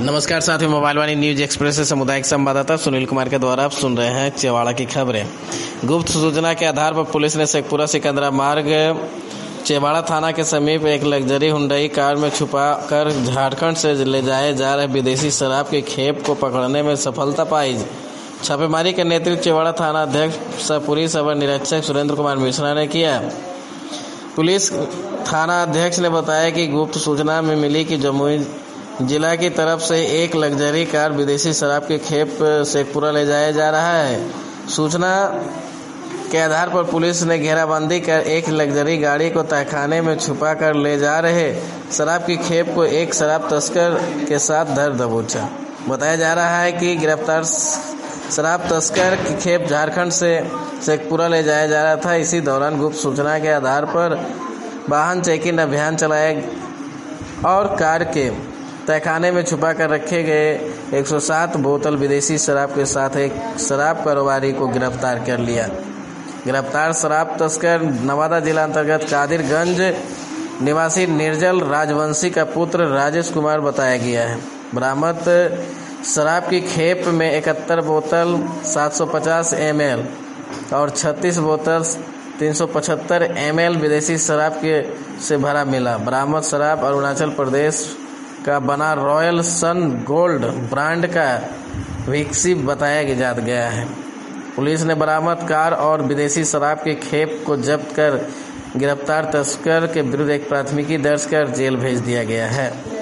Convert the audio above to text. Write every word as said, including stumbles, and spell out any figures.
नमस्कार साथियों, मोबाइल वाणी news express से सामुदायिक संवाददाता सुनील कुमार के द्वारा आप सुन रहे हैं चेवाड़ा की खबरें। गुप्त सूचना के आधार पर पुलिस ने शेखपुरा सिकंदरा मार्ग चेवाड़ा थाना के समीप एक लग्जरी हुंडई कार में छुपा कर झारखंड से ले जाए जा रहे विदेशी शराब की खेप को पकड़ने में सफलता पाई। छापेमारी का नेतृत्व चेवाड़ा थाना अध्यक्ष सह पुलिस अवर निरीक्षक सुरेंद्र कुमार मिश्रा ने किया। पुलिस थाना अध्यक्ष ने बताया कि गुप्त सूचना में मिली कि जमुई जिला की तरफ से एक लग्जरी कार विदेशी शराब की खेप शेखपुरा ले जाया जा रहा है। सूचना के आधार पर पुलिस ने घेराबंदी कर एक लग्जरी गाड़ी को तहखाने में छुपा कर ले जा रहे शराब की खेप को एक शराब तस्कर के साथ धर दबोचा। बताया जा रहा है कि गिरफ्तार शराब तस्कर की खेप झारखंड से शेखपुरा ले जाया जा रहा था। इसी दौरान गुप्त सूचना के आधार पर वाहन चेकिंग अभियान चलाया और कार के तहखाने में छुपा कर रखे गए एक सौ सात बोतल विदेशी शराब के साथ एक शराब कारोबारी को गिरफ्तार कर लिया। गिरफ्तार शराब तस्कर नवादा जिला अंतर्गत कादिरगंज निवासी निर्जल राजवंशी का पुत्र राजेश कुमार बताया गया है। बरामद शराब की खेप में इकहत्तर बोतल सात सौ पचास एम एल और छत्तीस बोतल तीन सौ पचहत्तर एम एल विदेशी शराब के से भरा मिला। बरामद शराब अरुणाचल प्रदेश का बना रॉयल सन गोल्ड ब्रांड का विक्सी बताया जा गया है। पुलिस ने बरामद कार और विदेशी शराब की खेप को जब्त कर गिरफ्तार तस्कर के विरुद्ध एक प्राथमिकी दर्ज कर जेल भेज दिया गया है।